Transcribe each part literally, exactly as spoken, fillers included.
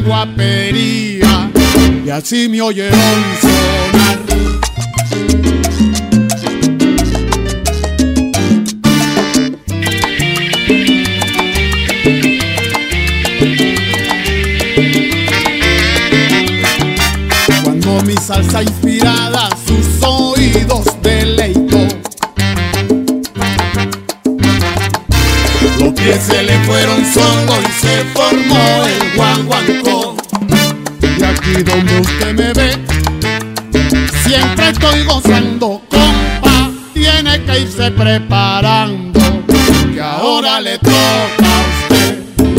guapería y así me oyeron sonar. Cuando mi salsa inspirada sus oídos deleitó, los pies se le fueron solos y se formó el guaguancó. Y aquí donde usted me ve, siempre estoy gozando, compa, tiene que irse preparando, que ahora le toca a usted.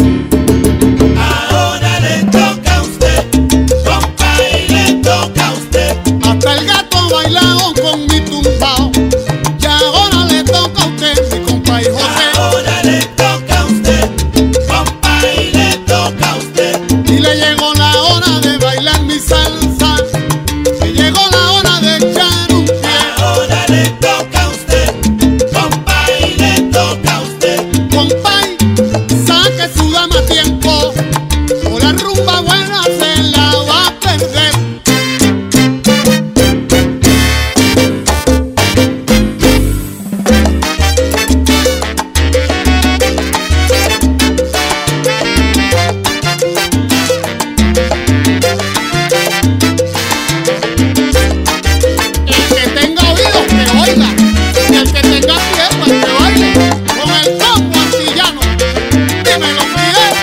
Ahora le toca a usted, compa, y le toca a usted. Hasta el gato bailado con mi tumbao, y ahora le toca a usted, mi compa y José. Ahora le toca a usted, compa, y le toca a usted. Y le llegó la hora de bailar mi salsa, y llegó la hora de echar un pie. Ahora le toca a usted, compa, y le toca a usted. Compay, saque su dama a tiempo, o la rumba buena se la va a perder. El que tenga oídos que oiga, y el que tenga pie pues que baile con el combo antillano. Dímelo, Fidel.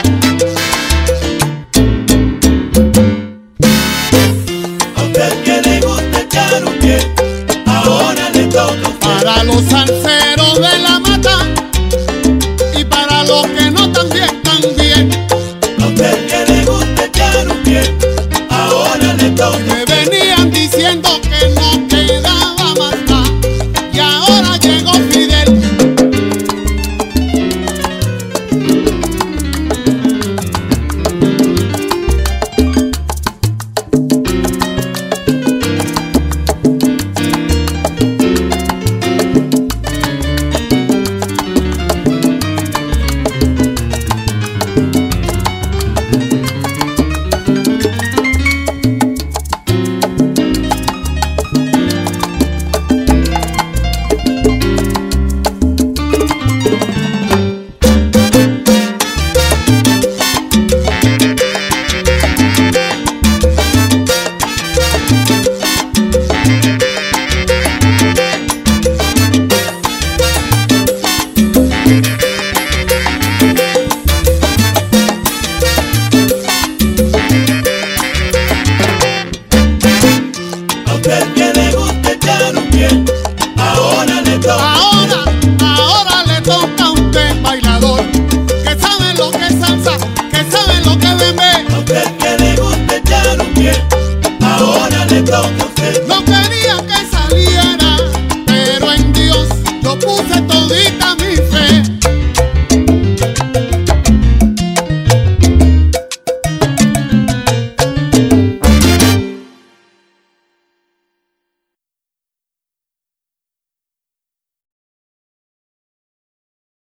A usted que le gusta echar un pie, ahora le toca a usted. Para los salseros de la mata y para los que no también también, A usted que le gusta echar un pie, ahora le toca. me venían diciendo que no quedaba más nada, y ahora llegó Fidel. A usted que le gusta echar un pie, ahora le toca. Ahora, ahora le toca a usted, bailador, que sabe lo que es salsa, que sabe lo que es bembé. A usted que le gusta echar un pie, ahora le toca a usted. No quería que saliera, pero en Dios yo puse todita mi